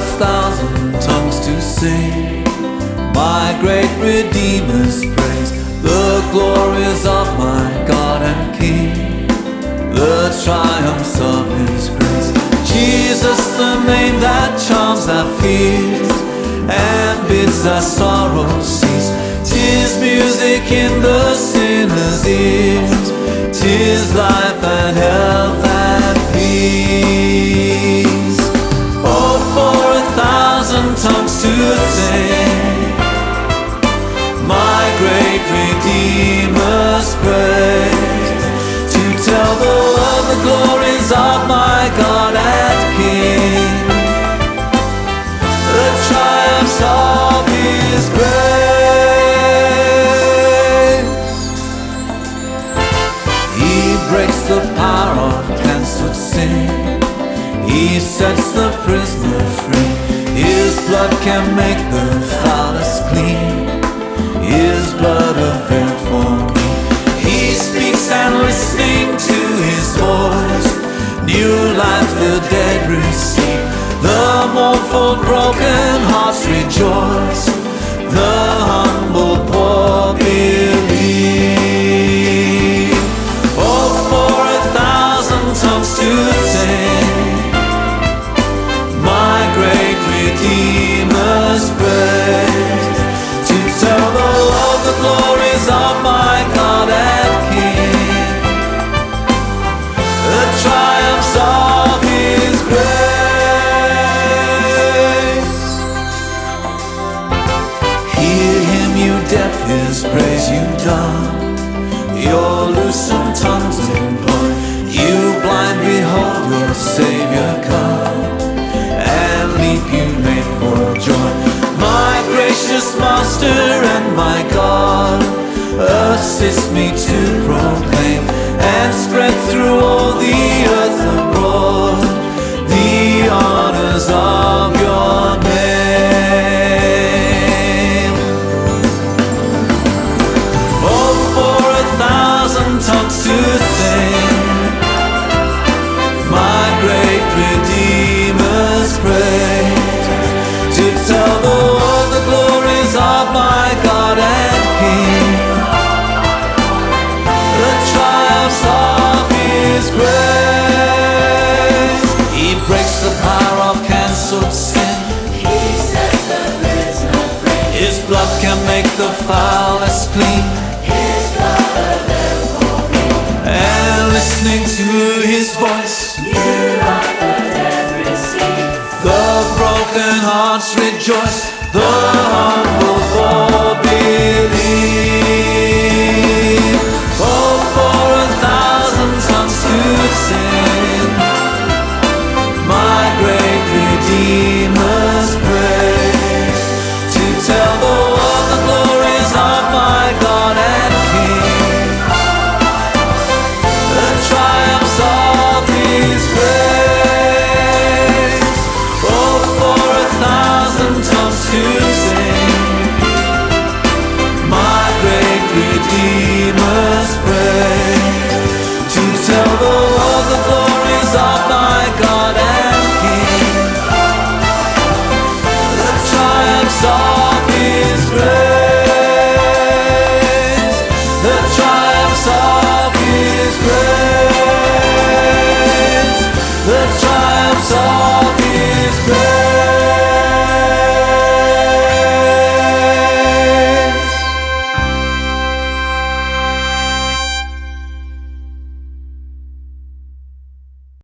1,000 tongues to sing my great Redeemer's praise, the glories of my God and King, the triumphs of His grace. Jesus, the name that charms our fears and bids our sorrows cease. 'Tis music in the sinner's ears, 'tis life and health and peace. Oh, for 1,000 tongues to sing my great Redeemer's praise, to tell the world the glories of my God and King, the triumphs of His grace. He breaks the power of cancelled sin, He sets the prisoner free. His blood can make the foulest clean, His blood availed for me. He speaks and listening to His voice, new life the dead receive. The mournful broken hearts rejoice, the humble poor believe. Oh, for 1,000 tongues to sing my great Redeemer's praise, to tell the world the glories of my God and King, the triumphs of His grace. Hear Him, you deaf, His praise you dumb, your loosened tongues employ. You blind, behold your Savior come, and leap you late for joy. My gracious Master and my God, assist me to proclaim and spread through all the earth abroad the honors of your name. Oh, for 1,000 tongues to sing my great Redeemer's praise, to tell the world the glories of my God and King, the triumphs of His grace. He breaks the power of cancelled sin, He sets the prisoner free. His blood can make the foulest clean, His blood availed for me. and listening to His voice, New life the dead receive. the broken hearts rejoice, the